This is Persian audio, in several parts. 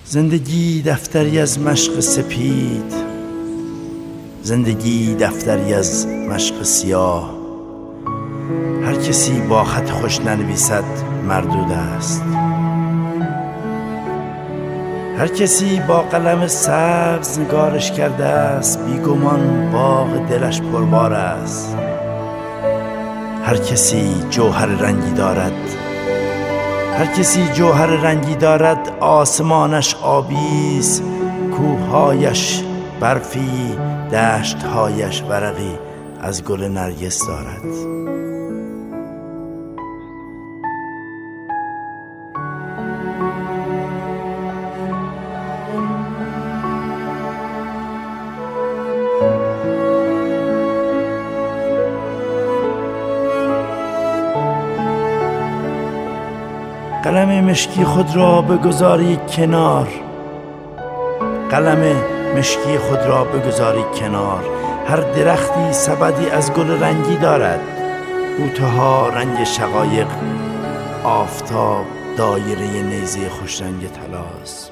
زندگی دفتری از مشق سپید، زندگی دفتری از مشق سیاه. هر کسی با خط خوش ننویسد مردود است. هر کسی با قلم سبز نگارش کرده است، بیگمان باغ دلش پربار است. هر کسی جوهر رنگی دارد، هر کسی جوهر رنگی دارد. آسمانش آبی است، کوههایش برفی، دشتهایش ورقی از گل نرگس دارد. قلم مشکی خود را بگذاری کنار، قلم مشکی خود را بگذاری کنار. هر درختی سبدی از گل رنگی دارد، بوته‌ها رنگ شقایق، آفتاب دایره نیزه خوشرنگ طلاست.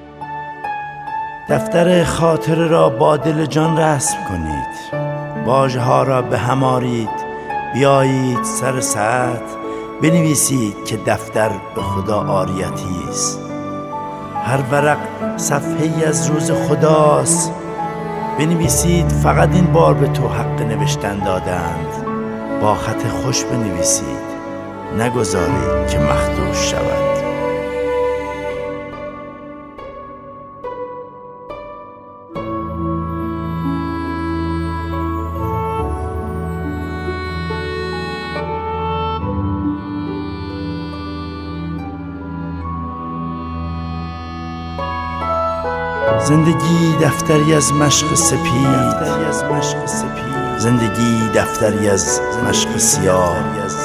دفتر خاطره را با دل جان رسم کنید، واژه‌ها را به هم آرید، بیایید سر سطح بنویسید که دفتر به خدا عاریتی است. هر ورق صفحه‌ای از روز خداست. بنویسید فقط این بار به تو حق نوشتن دادند. با خط خوش بنویسید، نگذارید که مخدوش شود. زندگی دفتری از مشق سپید، زندگی دفتری از مشق سیاه.